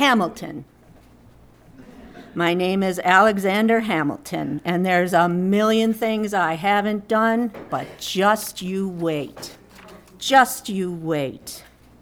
Hamilton. My name is Alexander Hamilton, and there's a million things I haven't done, but just you wait. Just you wait.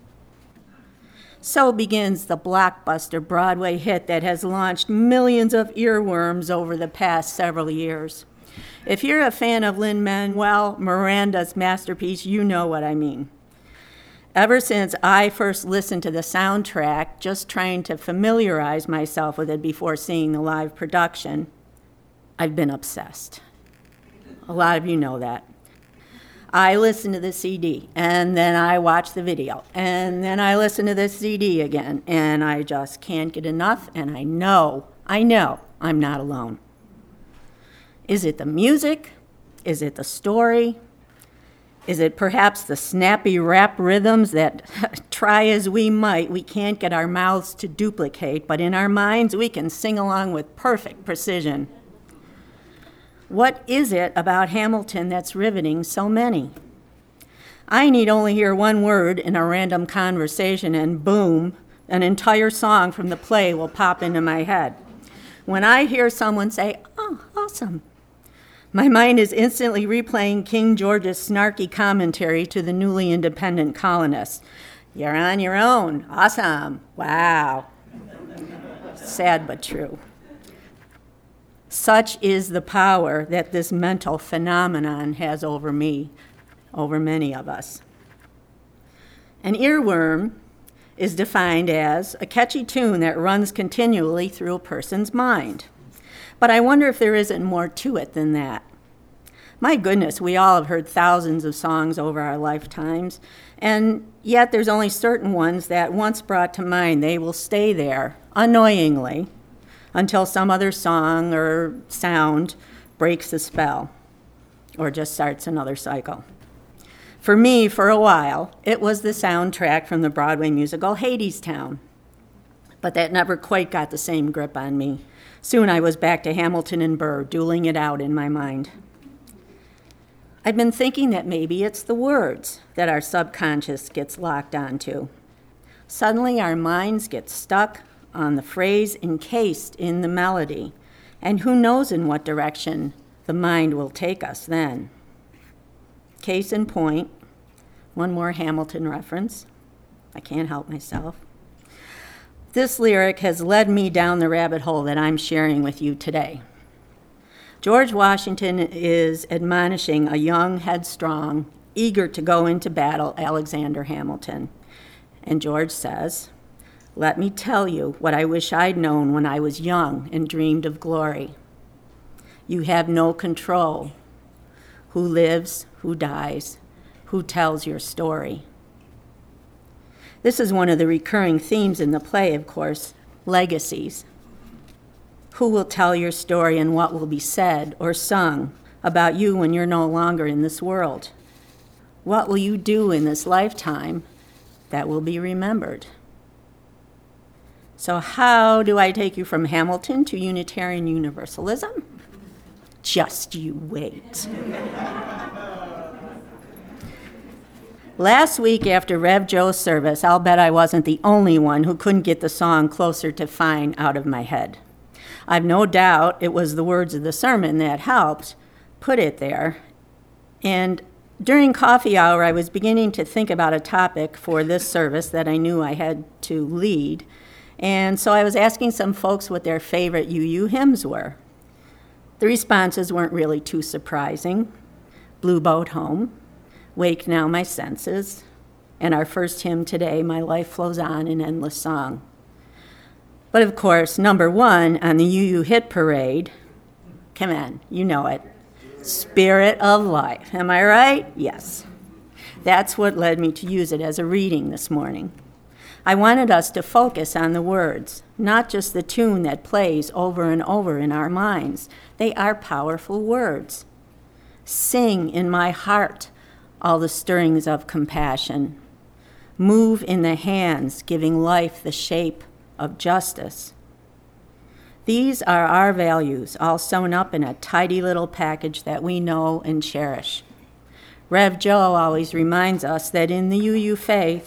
So begins the blockbuster Broadway hit that has launched millions of earworms over the past several years. If you're a fan of Lin-Manuel Miranda's masterpiece, you know what I mean. Ever since I first listened to the soundtrack, just trying to familiarize myself with it before seeing the live production, I've been obsessed. A lot of you know that. I listen to the CD, and then I watch the video, and then I listen to the CD again, and I just can't get enough, and I know I'm not alone. Is it the music? Is it the story? Is it perhaps the snappy rap rhythms that, try as we might, we can't get our mouths to duplicate, but in our minds we can sing along with perfect precision? What is it about Hamilton that's riveting so many? I need only hear one word in a random conversation and boom, an entire song from the play will pop into my head. When I hear someone say, "Oh, awesome," my mind is instantly replaying King George's snarky commentary to the newly independent colonists. "You're on your own. Awesome. Wow." Sad but true. Such is the power that this mental phenomenon has over me, over many of us. An earworm is defined as a catchy tune that runs continually through a person's mind. But I wonder if there isn't more to it than that. My goodness, we all have heard thousands of songs over our lifetimes, and yet there's only certain ones that once brought to mind, they will stay there, annoyingly, until some other song or sound breaks the spell, or just starts another cycle. For me, for a while, it was the soundtrack from the Broadway musical Hadestown, but that never quite got the same grip on me. Soon I was back to Hamilton and Burr, dueling it out in my mind. I've been thinking that maybe it's the words that our subconscious gets locked onto. Suddenly our minds get stuck on the phrase encased in the melody, and who knows in what direction the mind will take us then. Case in point, one more Hamilton reference. I can't help myself. This lyric has led me down the rabbit hole that I'm sharing with you today. George Washington is admonishing a young, headstrong, eager to go into battle Alexander Hamilton. And George says, "Let me tell you what I wish I'd known when I was young and dreamed of glory. You have no control. Who lives, who dies, who tells your story?" This is one of the recurring themes in the play, of course, legacies. Who will tell your story and what will be said or sung about you when you're no longer in this world? What will you do in this lifetime that will be remembered? So how do I take you from Hamilton to Unitarian Universalism? Just you wait. Last week after Rev Joe's service, I'll bet I wasn't the only one who couldn't get the song Closer to Fine out of my head. I've no doubt it was the words of the sermon that helped put it there. And during coffee hour, I was beginning to think about a topic for this service that I knew I had to lead. And so I was asking some folks what their favorite UU hymns were. The responses weren't really too surprising. Blue Boat Home, Wake Now My Senses, and our first hymn today, My Life Flows On in Endless Song. But of course, number one on the UU hit parade, come on, you know it, Spirit of Life. Am I right? Yes. That's what led me to use it as a reading this morning. I wanted us to focus on the words, not just the tune that plays over and over in our minds. They are powerful words. Sing in my heart all the stirrings of compassion. Move in the hands, giving life the shape of justice. These are our values, all sewn up in a tidy little package that we know and cherish. Rev Joe always reminds us that in the UU faith,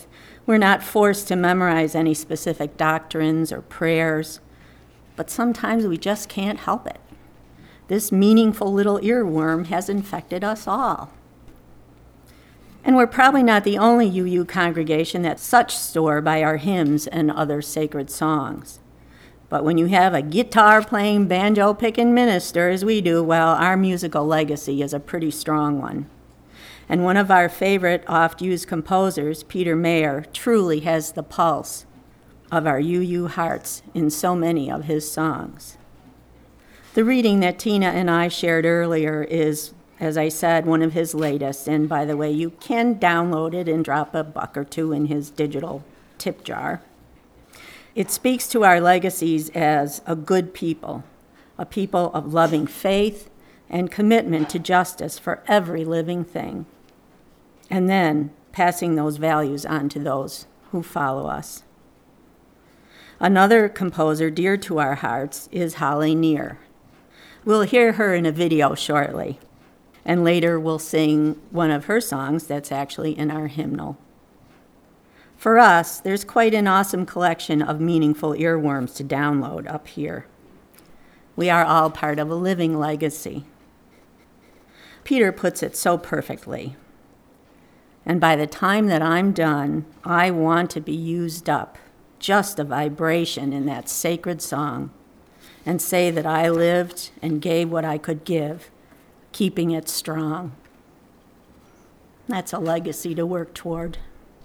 We're not forced to memorize any specific doctrines or prayers, but sometimes we just can't help it. This meaningful little earworm has infected us all. And we're probably not the only UU congregation that such store by our hymns and other sacred songs. But when you have a guitar-playing, banjo-picking minister, as we do, well, our musical legacy is a pretty strong one. And one of our favorite oft-used composers, Peter Mayer, truly has the pulse of our UU hearts in so many of his songs. The reading that Tina and I shared earlier is, as I said, one of his latest. And by the way, you can download it and drop $1 or $2 in his digital tip jar. It speaks to our legacies as a good people, a people of loving faith and commitment to justice for every living thing, and then passing those values on to those who follow us. Another composer dear to our hearts is Holly Near. We'll hear her in a video shortly, and later we'll sing one of her songs that's actually in our hymnal. For us, there's quite an awesome collection of meaningful earworms to download up here. We are all part of a living legacy. Peter puts it so perfectly. And by the time that I'm done, I want to be used up, just a vibration in that sacred song, and say that I lived and gave what I could give, keeping it strong. That's a legacy to work toward.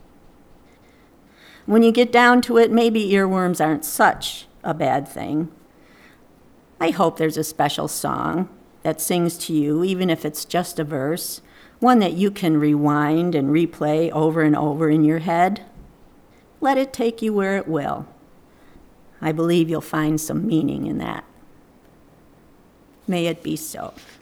When you get down to it, maybe earworms aren't such a bad thing. I hope there's a special song that sings to you, even if it's just a verse, one that you can rewind and replay over and over in your head. Let it take you where it will. I believe you'll find some meaning in that. May it be so.